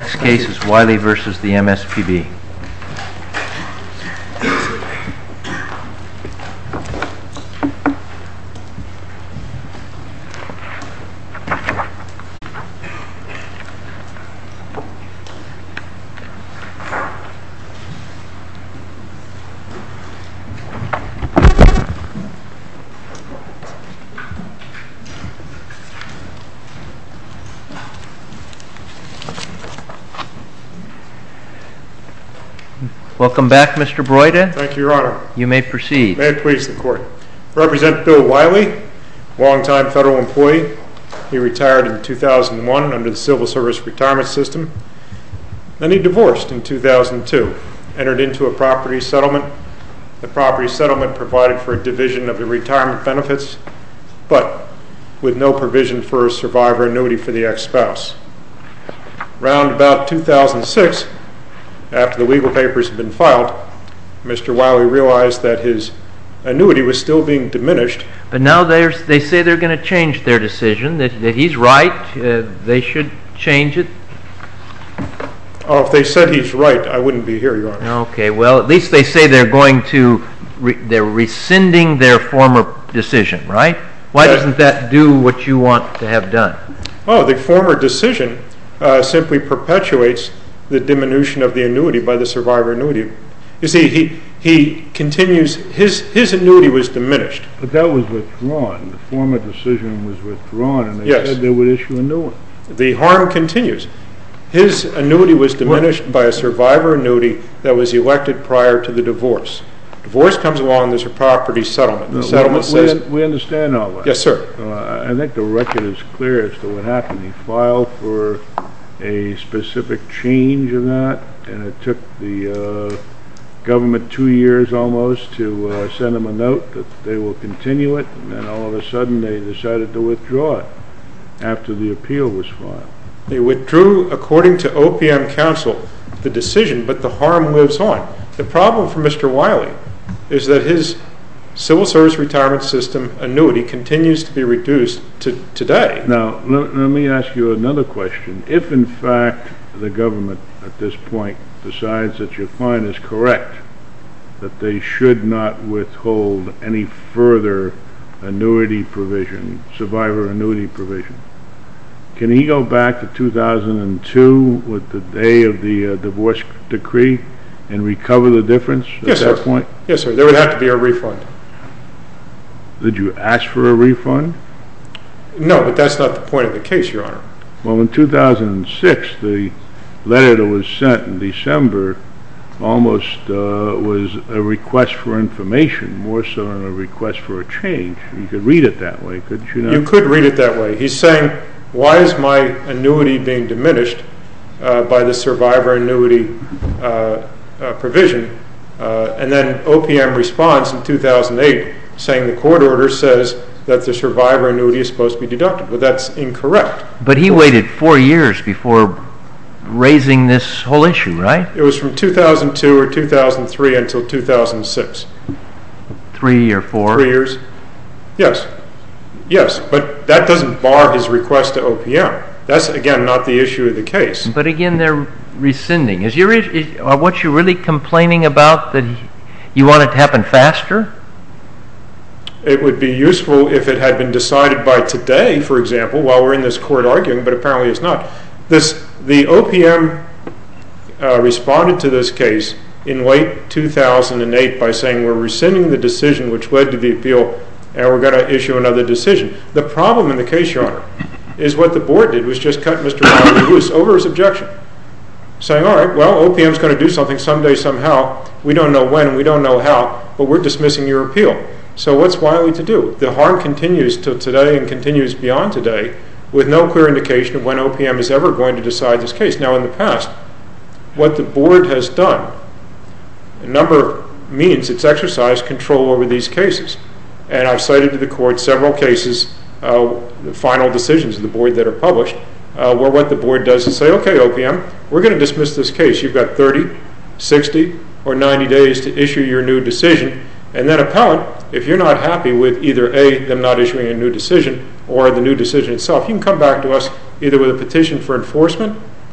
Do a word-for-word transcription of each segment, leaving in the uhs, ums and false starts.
Next case is Wiley versus the M S P B. Welcome back, Mister Broida. Thank you, Your Honor. You may proceed. May it please the Court. I represent Bill Wiley, longtime federal employee. He retired in two thousand one under the Civil Service Retirement System. Then he divorced in two thousand two, entered into a property settlement. The property settlement provided for a division of the retirement benefits, but with no provision for a survivor annuity for the ex-spouse. Round about two thousand six, after the legal papers had been filed, Mister Wiley realized that his annuity was still being diminished. But now they say they're going to change their decision, that, that he's right, uh, they should change it. Oh, if they said he's right, I wouldn't be here, Your Honor. Okay, well, at least they say they're going to, re they're rescinding their former decision, right? Why that, doesn't that do what you want to have done? Oh, the former decision uh, simply perpetuates the diminution of the annuity by the survivor annuity. You see, he he continues, his his annuity was diminished. But that was withdrawn. The former decision was withdrawn, and they yes. said they would issue a new one. The harm continues. His annuity was diminished what? by a survivor annuity that was elected prior to the divorce. Divorce comes along, there's a property settlement. The no, settlement we, says... We, we understand all that. Yes, sir. Uh, I think the record is clear as to what happened. He filed for a specific change of that, and it took the uh, government two years almost to uh, send them a note that they will continue it, and then all of a sudden they decided to withdraw it after the appeal was filed. They withdrew, according to O P M counsel, the decision, but the harm lives on. The problem for Mister Wiley is that his Civil Service Retirement System annuity continues to be reduced to today. Now, let, let me ask you another question. If, in fact, the government at this point decides that your client is correct, that they should not withhold any further annuity provision, survivor annuity provision, can he go back to two thousand two with the day of the uh, divorce decree and recover the difference at yes, that sir. point? Yes, sir. There would have to be a refund. Did you ask for a refund? No, but that's not the point of the case, Your Honor. Well, in two thousand six, the letter that was sent in December almost uh, was a request for information, more so than a request for a change. You could read it that way, couldn't you not? You could read it that way. He's saying, why is my annuity being diminished uh, by the survivor annuity uh, uh, provision? Uh, and then O P M responds in two thousand eight saying the court order says that the survivor annuity is supposed to be deducted. But that's incorrect. But he waited four years before raising this whole issue, right? It was from two thousand two or two thousand three until two thousand six. Three or four? Three years. Yes. Yes, but that doesn't bar his request to O P M. That's, again, not the issue of the case. But again, they're rescinding. Is your, is, are what you're really complaining about that he, you want it to happen faster? It would be useful if it had been decided by today, for example, while we're in this court arguing, but apparently it's not. This, the O P M uh, responded to this case in late two thousand eight by saying we're rescinding the decision which led to the appeal and we're going to issue another decision. The problem in the case, Your Honor, is what the board did was just cut Mister Wiley loose over his objection, saying, all right, well, O P M's going to do something someday, somehow. We don't know when, we don't know how, but we're dismissing your appeal. So what's Wiley to do? The harm continues till today and continues beyond today with no clear indication of when O P M is ever going to decide this case. Now, in the past, what the board has done, a number of means it's exercised control over these cases. And I've cited to the court several cases, uh, the final decisions of the board that are published, uh, where what the board does is say, okay, O P M, we're going to dismiss this case. You've got thirty, sixty, or ninety days to issue your new decision. And then appellant, if you're not happy with either A, them not issuing a new decision, or the new decision itself, you can come back to us either with a petition for enforcement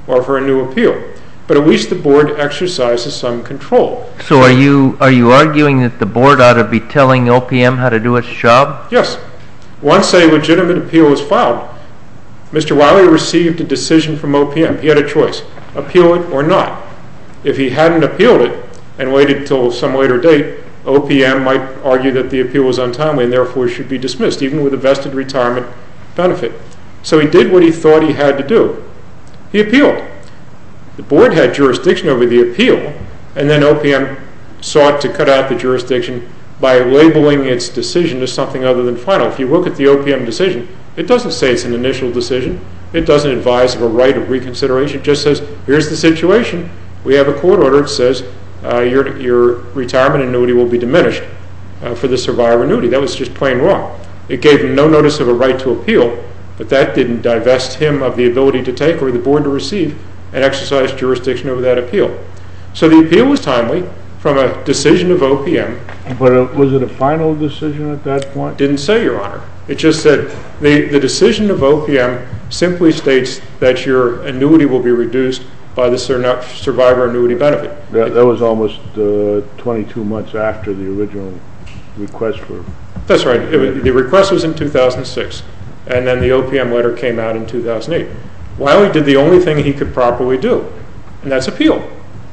or for a new appeal. But at least the board exercises some control. So are you are you arguing that the board ought to be telling O P M how to do its job? Yes. Once a legitimate appeal was filed, Mister Wiley received a decision from O P M. He had a choice, appeal it or not. If he hadn't appealed it and waited until some later date, O P M might argue that the appeal was untimely and therefore should be dismissed, even with a vested retirement benefit. So he did what he thought he had to do. He appealed. The board had jurisdiction over the appeal, and then O P M sought to cut out the jurisdiction by labeling its decision as something other than final. If you look at the O P M decision, it doesn't say it's an initial decision. It doesn't advise of a right of reconsideration. It just says, here's the situation. We have a court order. It says uh, your, your retirement annuity will be diminished uh, for the survivor annuity. That was just plain wrong. It gave him no notice of a right to appeal, but that didn't divest him of the ability to take or the board to receive and exercise jurisdiction over that appeal. So the appeal was timely from a decision of O P M. But uh, was it a final decision at that point? Didn't say, Your Honor. It just said the, the decision of O P M simply states that your annuity will be reduced by the sur- survivor annuity benefit. That, that was almost uh, twenty-two months after the original request for... That's right. It, the request was in two thousand six, and then the O P M letter came out in two thousand eight. Wiley did the only thing he could properly do, and that's appeal.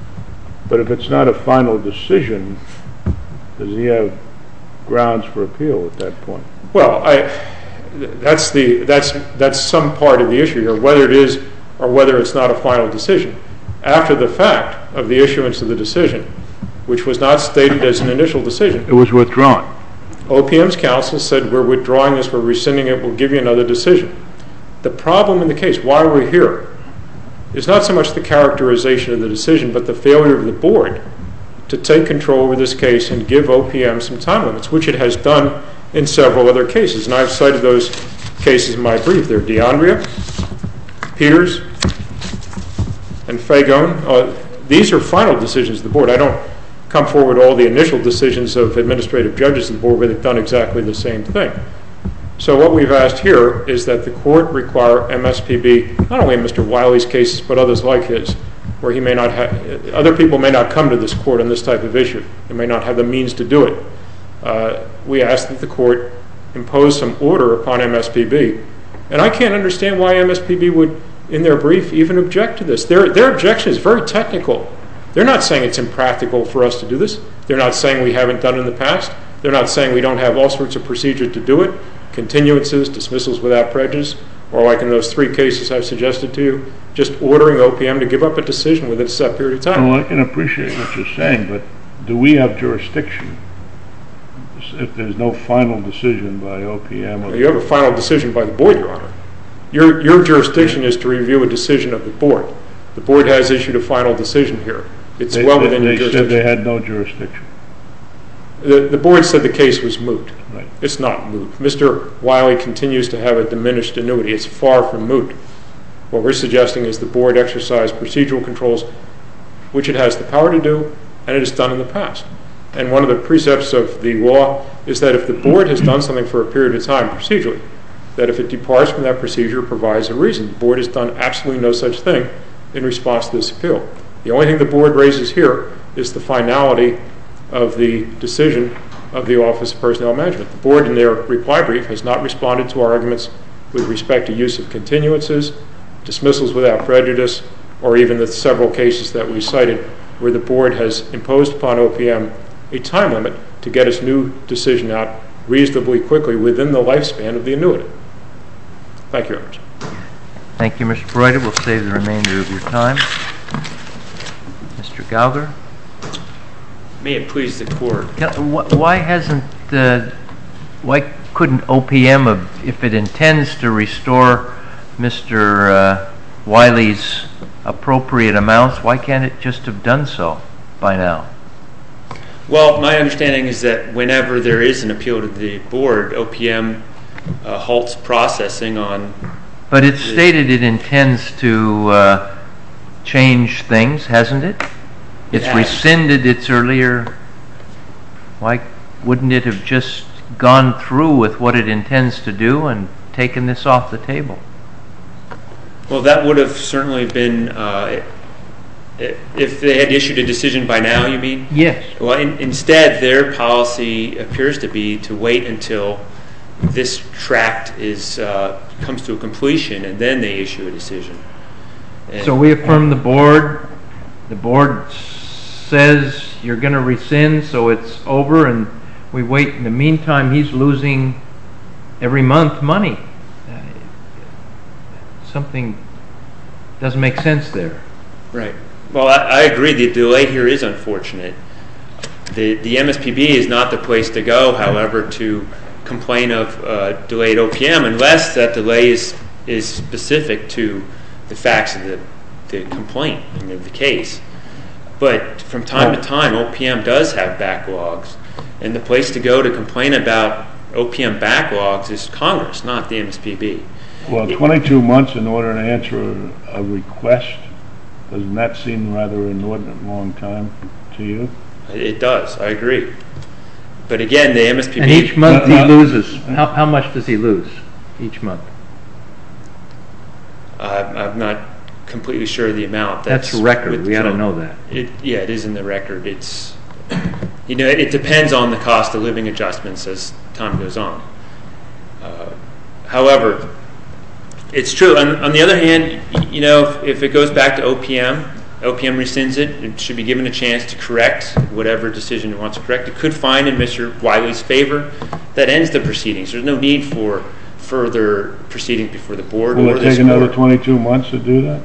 But if it's not a final decision, does he have grounds for appeal at that point? Well, I, that's, the, that's, that's some part of the issue here, whether it is or whether it's not a final decision. After the fact of the issuance of the decision, which was not stated as an initial decision. It was withdrawn. O P M's counsel said, we're withdrawing this, we're rescinding it, we'll give you another decision. The problem in the case, why we're here, is not so much the characterization of the decision, but the failure of the board to take control over this case and give O P M some time limits, which it has done in several other cases. And I've cited those cases in my brief. They're DeAndrea, Peters, and Fagone. Uh, these are final decisions of the board. I don't come forward with all the initial decisions of administrative judges of the board where they've done exactly the same thing. So what we've asked here is that the court require M S P B, not only in Mister Wiley's cases, but others like his, where he may not have, other people may not come to this court on this type of issue. They may not have the means to do it. Uh, we ask that the court impose some order upon M S P B. And I can't understand why M S P B would, in their brief, even object to this. Their, their objection is very technical. They're not saying it's impractical for us to do this. They're not saying we haven't done it in the past. They're not saying we don't have all sorts of procedures to do it. Continuances, dismissals without prejudice, or like in those three cases I've suggested to you, just ordering O P M to give up a decision within a set period of time. Well, I can appreciate what you're saying, but do we have jurisdiction if there's no final decision by O P M? Or you have a final decision by the board, Your Honor. Your, your jurisdiction is to review a decision of the board. The board has issued a final decision here. It's they, well they, within they your jurisdiction. They said they had no jurisdiction. The, the board said the case was moot. Right. It's not moot. Mister Wiley continues to have a diminished annuity. It's far from moot. What we're suggesting is the board exercise procedural controls, which it has the power to do, and it has done in the past. And one of the precepts of the law is that if the board has done something for a period of time procedurally, that if it departs from that procedure, it provides a reason. The board has done absolutely no such thing in response to this appeal. The only thing the board raises here is the finality of the decision of the Office of Personnel Management. The board, in their reply brief, has not responded to our arguments with respect to use of continuances, dismissals without prejudice, or even the several cases that we cited where the board has imposed upon O P M a time limit to get its new decision out reasonably quickly within the lifespan of the annuity. Thank you, Your Honor. Thank you, Mister Broider. We'll save the remainder of your time. Mister Gauger? May it please the court. Can, wh- why hasn't, uh, why couldn't O P M, uh, if it intends to restore Mister Uh, Wiley's appropriate amounts, why can't it just have done so by now? Well, my understanding is that whenever there is an appeal to the board, O P M uh, halts processing on... But it's stated it intends to uh, change things, hasn't it? It's It rescinded its earlier... Why wouldn't it have just gone through with what it intends to do and taken this off the table? Well, that would have certainly been, uh, if they had issued a decision by now, you mean? Yes. Well, in, instead, their policy appears to be to wait until this tract is uh, comes to a completion, and then they issue a decision. And so we affirm the board. The board says you're going to rescind, so it's over, and we wait. In the meantime, he's losing every month money. Uh, something doesn't make sense there. Right. Well, I, I agree. The delay here is unfortunate. The the M S P B is not the place to go, however, to complain of uh, delayed O P M unless that delay is is specific to the facts of the the complaint, I mean, the case. But from time to time, O P M does have backlogs, and the place to go to complain about O P M backlogs is Congress, not the M S P B. Well, twenty-two months in order to answer a, a request, doesn't that seem rather an inordinate long time to you? It does, I agree. But again, the M S P B... And each month No, he no. loses. How, how much does he lose each month? Uh, I'm not completely sure of the amount. That's record. We ought to withdrawn. know that. It, yeah, it is in the record. It's, you know, it, it depends on the cost of living adjustments as time goes on. Uh, however, it's true. On, on the other hand, you know, if, if it goes back to O P M, O P M rescinds it, it should be given a chance to correct whatever decision it wants to correct. It could find in Mister Wiley's favor. That ends the proceedings. There's no need for further proceedings before the board Will or it this take another court. twenty-two months to do that?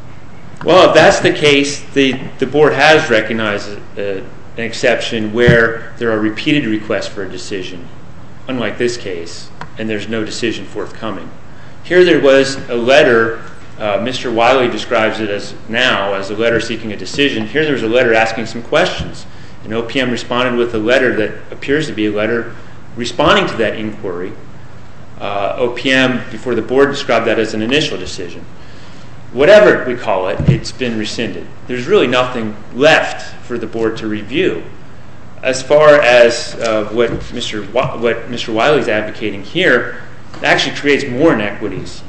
Well, if that's the case, the, the board has recognized a, an exception where there are repeated requests for a decision, unlike this case, and there's no decision forthcoming. Here there was a letter, uh, Mister Wiley describes it as now as a letter seeking a decision. Here there was a letter asking some questions, and O P M responded with a letter that appears to be a letter responding to that inquiry. Uh, O P M, before the board, described that as an initial decision. Whatever we call it, it's been rescinded. There's really nothing left for the board to review. As far as uh, what Mister Wa- what Mister Wiley's advocating here, it actually creates more inequities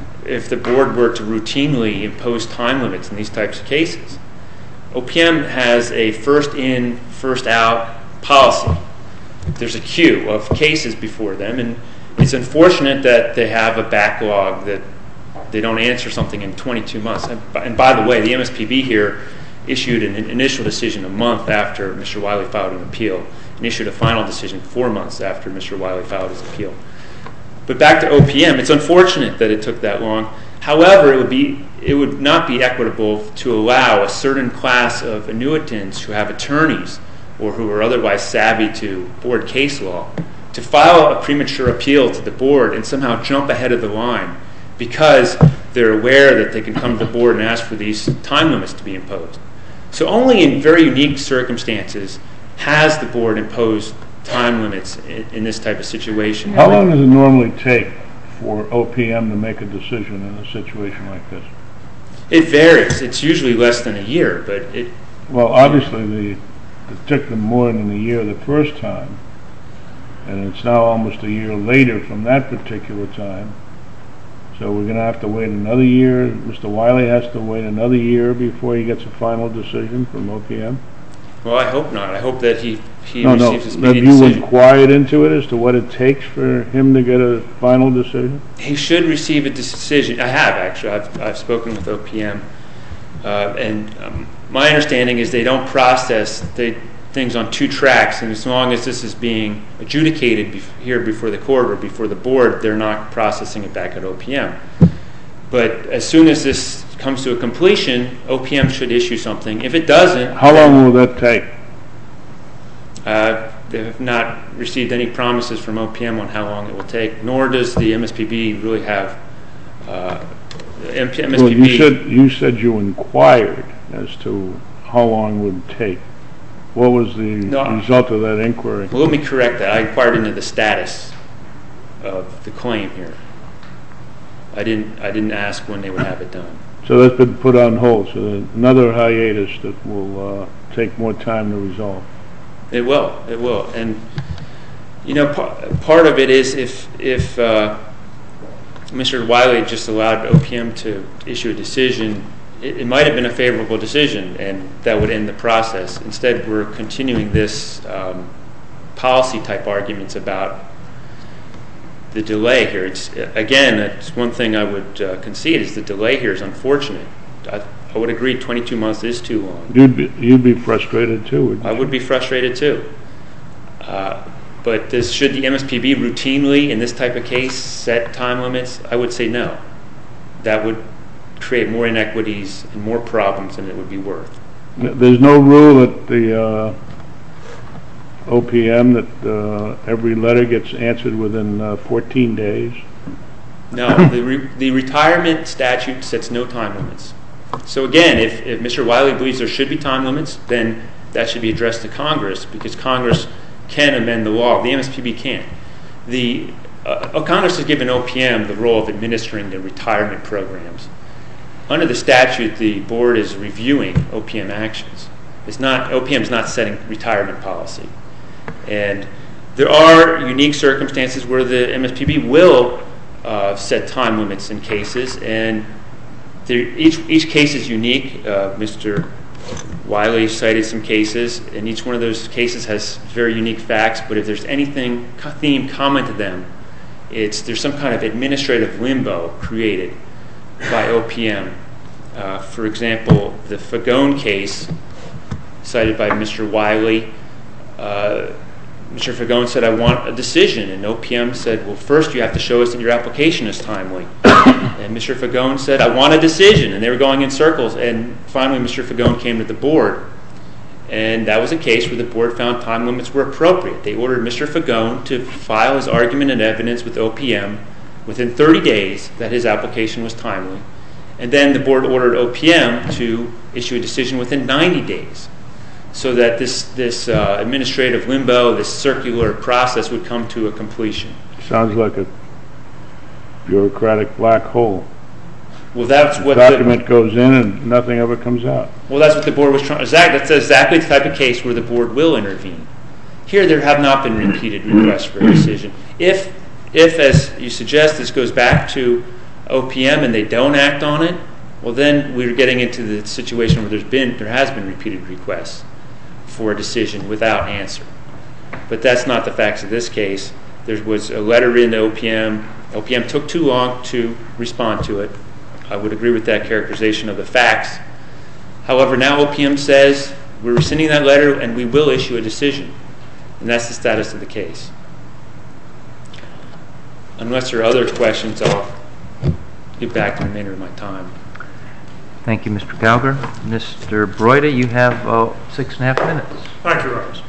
if the board were to routinely impose time limits in these types of cases. O P M has a first in, first out policy. There's a queue of cases before them, and it's unfortunate that they have a backlog that they don't answer something in twenty-two months. And by, and by the way, the M S P B here issued an initial decision a month after Mister Wiley filed an appeal, and issued a final decision four months after Mister Wiley filed his appeal. But back to O P M, it's unfortunate that it took that long. However, it would be it would not be equitable to allow a certain class of annuitants who have attorneys or who are otherwise savvy to board case law to file a premature appeal to the board and somehow jump ahead of the line because they're aware that they can come to the board and ask for these time limits to be imposed. So only in very unique circumstances has the board imposed time limits in, in this type of situation. How long does it normally take for O P M to make a decision in a situation like this? It varies. It's usually less than a year, but it... Well, obviously, the, it took them more than a year the first time, and it's now almost a year later from that particular time. So we're going to have to wait another year. Mister Wiley has to wait another year before he gets a final decision from O P M? Well, I hope not. I hope that he, he No, no. receives a Have speedy you decision. inquired into it as to what it takes for him to get a final decision? He should receive a decision. I have, actually. I've, I've spoken with O P M. Uh, and um, my understanding is they don't process they, things on two tracks, and as long as this is being adjudicated bef- here before the court or before the board, they're not processing it back at O P M. But as soon as this comes to a completion, O P M should issue something. If it doesn't... How long will that take? Uh, they have not received any promises from O P M on how long it will take, nor does the M S P B really have... Uh, M S P B... Well, you said, you said you inquired as to how long it would take. What was the No. result of that inquiry? Well, let me correct that. I inquired into the status of the claim here. I didn't. I didn't ask when they would have it done. So that's been put on hold. So there's another hiatus that will uh, take more time to resolve. It will. It will. And you know, par- part of it is if if uh, Mister Wiley just allowed O P M to issue a decision, it, it might have been a favorable decision, and that would end the process. Instead, we're continuing this um, policy-type arguments about the delay here. It's, again, it's one thing I would uh, concede is the delay here is unfortunate. I, I would agree twenty-two months is too long. You'd be, you'd be frustrated too, wouldn't you? I would be frustrated too. Uh, but this, should the M S P B routinely, in this type of case, set time limits? I would say no. That would create more inequities and more problems than it would be worth. There's no rule that the uh, O P M that uh, every letter gets answered within uh, fourteen days? No, the, re the retirement statute sets no time limits. So again, if, if Mister Wiley believes there should be time limits, then that should be addressed to Congress, because Congress can amend the law. The M S P B can't. The, uh, Congress has given O P M the role of administering the retirement programs. Under the statute, the board is reviewing O P M actions. It's not, O P M is not setting retirement policy. And there are unique circumstances where the M S P B will uh, set time limits in cases, and each, each case is unique. Uh, Mister Wiley cited some cases, and each one of those cases has very unique facts, but if there's anything, theme common to them, it's there's some kind of administrative limbo created by O P M. Uh, for example, the Fagone case cited by Mister Wiley, uh, Mister Fagone said, I want a decision, and O P M said, well, first you have to show us that your application is timely. And Mister Fagone said, I want a decision, and they were going in circles, and finally Mister Fagone came to the board, and that was a case where the board found time limits were appropriate. They ordered Mister Fagone to file his argument and evidence with O P M within thirty days that his application was timely, and then the board ordered O P M to issue a decision within ninety days, so that this, this uh, administrative limbo, this circular process would come to a completion. Sounds like a bureaucratic black hole. Well, that's the what document the, goes in and nothing ever comes out. Well, that's what the board was trying. Exactly, that's exactly the type of case where the board will intervene. Here, there have not been repeated requests for a decision. If, if, as you suggest, this goes back to O P M and they don't act on it, well, then we're getting into the situation where there's been, there has been repeated requests for a decision without answer. But that's not the facts of this case. There was a letter in to O P M. O P M took too long to respond to it. I would agree with that characterization of the facts. However, now O P M says we're rescinding that letter and we will issue a decision. And that's the status of the case. Unless there are other questions, I'll get back to the remainder of my time. Thank you, Mister Calgar. Mister Broida, you have uh, six and a half minutes. Thank you, Rose.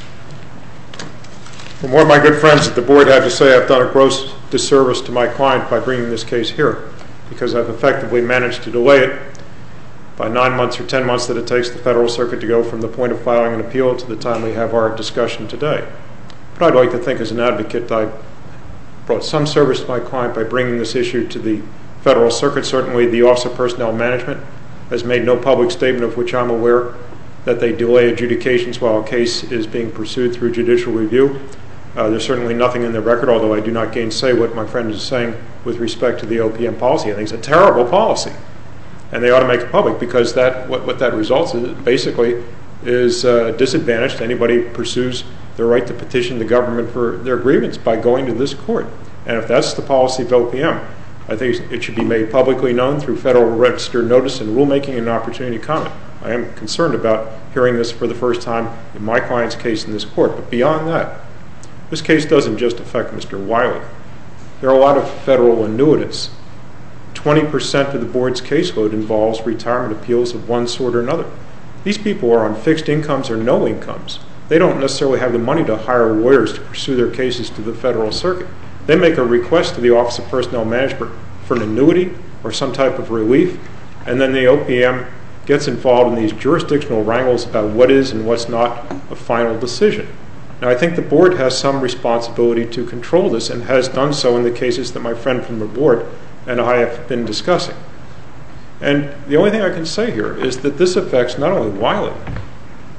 From what my good friends at the board have to say, I've done a gross disservice to my client by bringing this case here, because I've effectively managed to delay it by nine months or ten months that it takes the Federal Circuit to go from the point of filing an appeal to the time we have our discussion today. But I'd like to think as an advocate I brought some service to my client by bringing this issue to the Federal Circuit. Certainly the Office of Personnel Management has made no public statement of which I'm aware that they delay adjudications while a case is being pursued through judicial review. Uh, there's certainly nothing in the record, although I do not gainsay what my friend is saying with respect to the O P M policy. I think it's a terrible policy, and they ought to make it public, because that what, what that results in basically is a disadvantage to anybody who pursues their right to petition the government for their grievance by going to this court. And if that's the policy of O P M, I think it should be made publicly known through Federal Register notice and rulemaking and an opportunity to comment. I am concerned about hearing this for the first time in my client's case in this court. But beyond that, this case doesn't just affect Mister Wiley. There are a lot of federal annuitants. twenty percent of the board's caseload involves retirement appeals of one sort or another. These people are on fixed incomes or no incomes. They don't necessarily have the money to hire lawyers to pursue their cases to the Federal Circuit. They make a request to the Office of Personnel Management for an annuity or some type of relief, and then the O P M gets involved in these jurisdictional wrangles about what is and what's not a final decision. Now, I think the board has some responsibility to control this, and has done so in the cases that my friend from the board and I have been discussing. And the only thing I can say here is that this affects not only Wiley,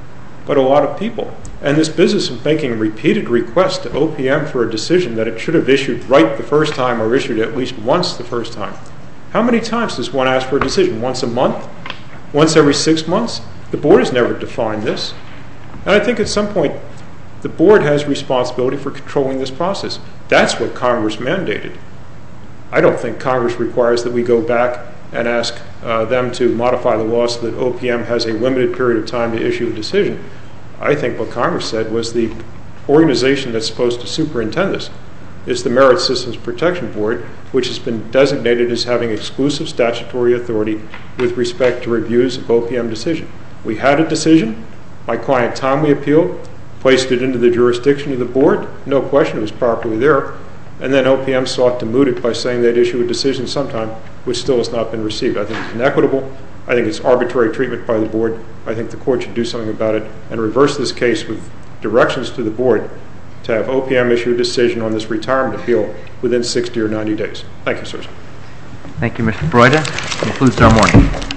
but a lot of people. And this business of making repeated requests to O P M for a decision that it should have issued right the first time or issued at least once the first time. How many times does one ask for a decision? Once a month? Once every six months? The board has never defined this. And I think at some point the board has responsibility for controlling this process. That's what Congress mandated. I don't think Congress requires that we go back and ask uh, them to modify the law so that O P M has a limited period of time to issue a decision. I think what Congress said was the organization that's supposed to superintend this is the Merit Systems Protection Board, which has been designated as having exclusive statutory authority with respect to reviews of O P M decision. We had a decision. My client timely appealed, placed it into the jurisdiction of the board. No question it was properly there. And then O P M sought to moot it by saying they'd issue a decision sometime, which still has not been received. I think it's inequitable. I think it's arbitrary treatment by the board. I think the court should do something about it and reverse this case with directions to the board to have O P M issue a decision on this retirement appeal within sixty or ninety days. Thank you, sirs. Thank you, Mister Broida. Concludes our morning.